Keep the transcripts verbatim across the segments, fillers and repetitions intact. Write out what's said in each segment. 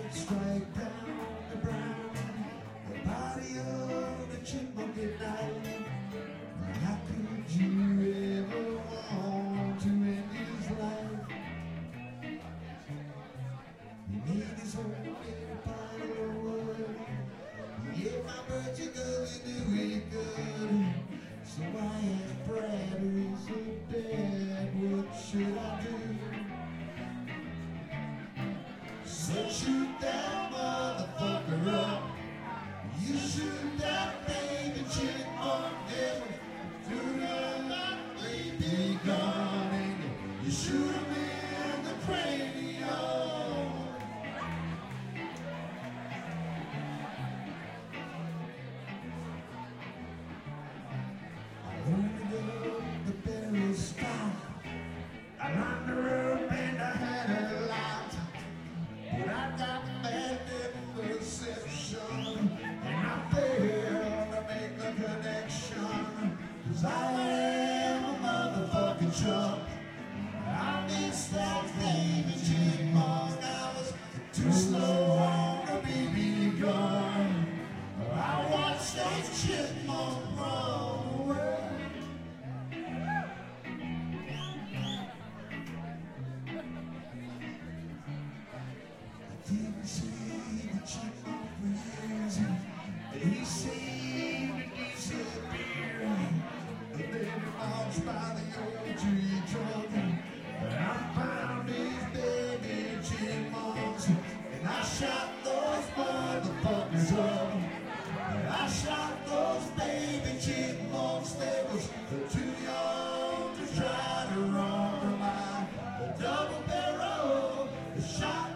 strike down the brown, the body of the chipmunk at night. How could you ever want to end his life? He made his home in a pile of wood. He ate my birds because he knew he could. So I asked Brad, who's so dead, what should I do? Said shoot that motherfucker up. You shoot that baby chipmunk devil. Do not baby gun and you shoot him in the cranium. I opened up the barrel stop. I lined her up and I had her locked. But I got bad in perception, and I failed to make the connection. Cause I am a motherfucking chump. I missed that baby chipmunk. I was too slow on the B B gun. I watched that chipmunk run away. Didn't see the chipmunk for years, and he seemed to disappear. And then he launched by the old tree trunk, and I found his baby chipmunks, and I shot those motherfuckers up. And I shot those baby chipmunks. They was too young to try to run from my double barrel shotgun.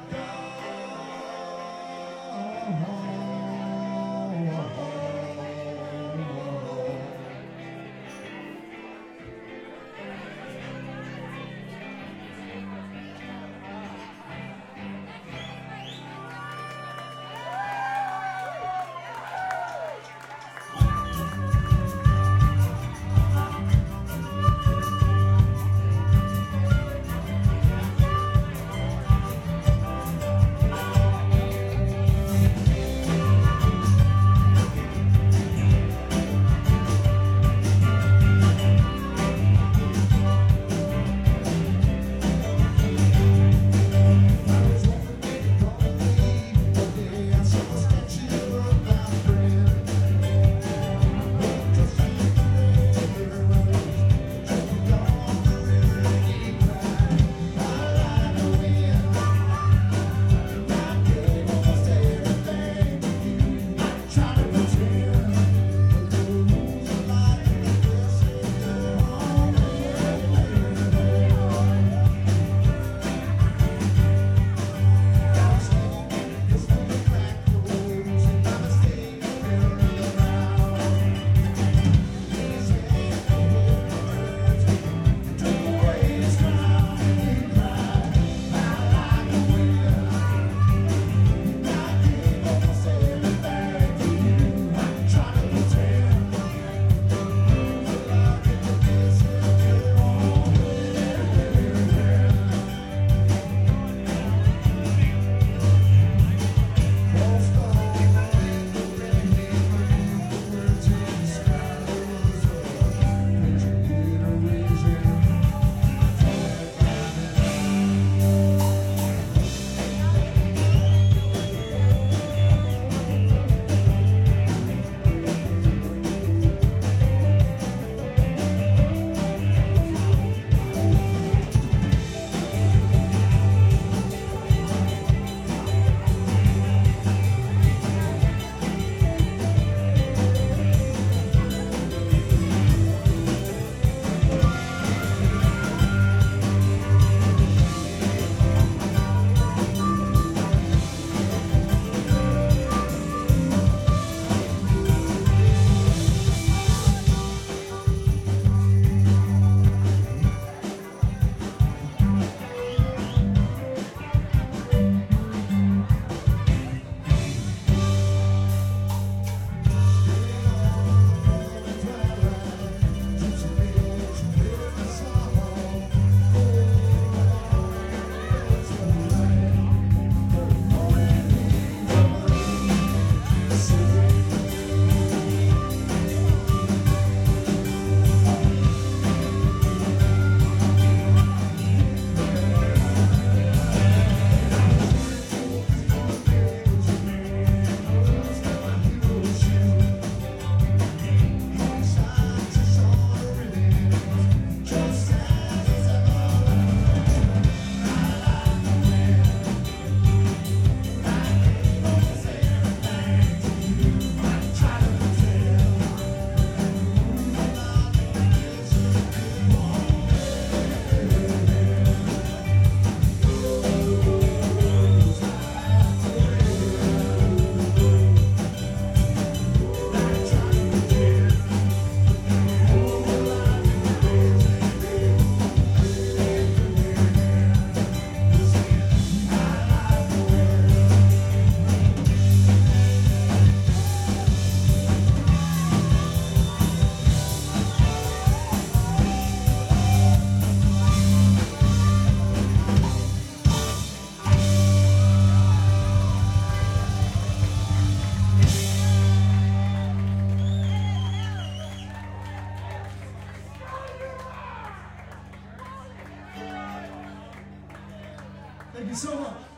you so much.